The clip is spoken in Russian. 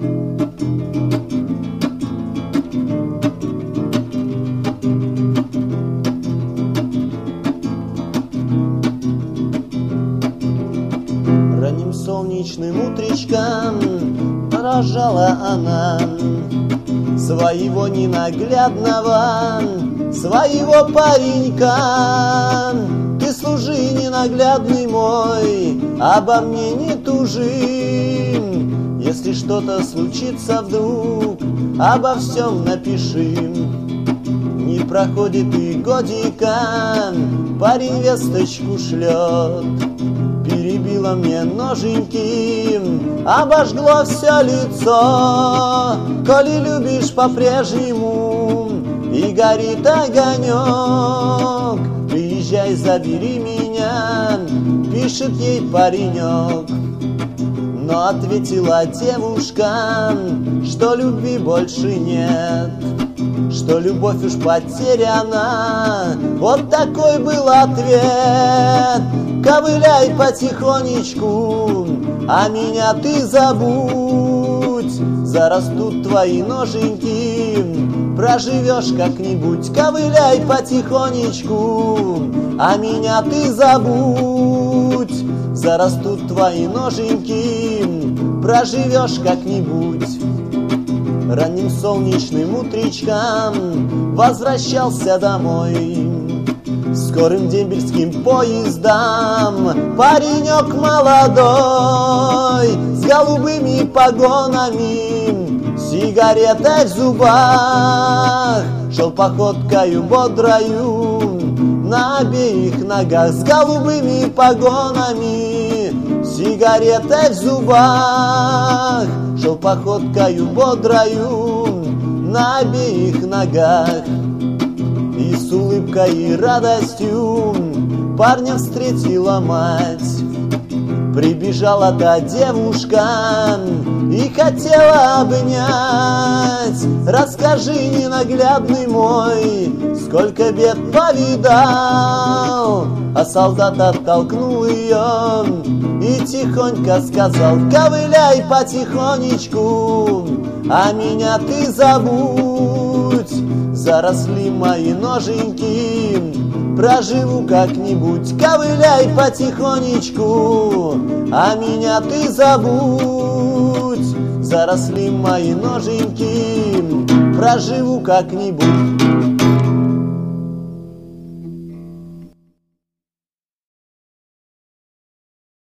Ранним солнечным утречком рожала она своего ненаглядного, своего паренька. Ты служи, ненаглядный мой, обо мне не тужи. Если что-то случится вдруг, обо всем напиши. Не проходит и годика, парень весточку шлет. Перебило мне ноженьки, обожгло все лицо. Коли любишь по-прежнему и горит огонек, приезжай, забери меня, пишет ей паренек. Но ответила девушка, что любви больше нет, что любовь уж потеряна. Вот такой был ответ. Ковыляй потихонечку, а меня ты забудь. Зарастут твои ноженьки, проживешь как-нибудь. Ковыляй потихонечку, а меня ты забудь. Зарастут твои ноженьки, проживешь как-нибудь. Ранним солнечным утречком возвращался домой скорым дембельским поездом. Паренек молодой, с голубыми погонами, сигаретой в зубах, шел походкою бодрою на обеих ногах. С голубыми погонами, сигаретой в зубах, шел походкою бодрою на обеих ногах. И с улыбкой и радостью парня встретила мать. Прибежала та девушка и хотела обнять. Расскажи, ненаглядный мой, сколько бед повидал. А солдат оттолкнул ее и тихонько сказал: ковыляй потихонечку, а меня ты забудь. Заросли мои ноженьки, проживу как-нибудь. Ковыляй потихонечку, а меня ты забудь. Заросли мои ноженьки, проживу как-нибудь.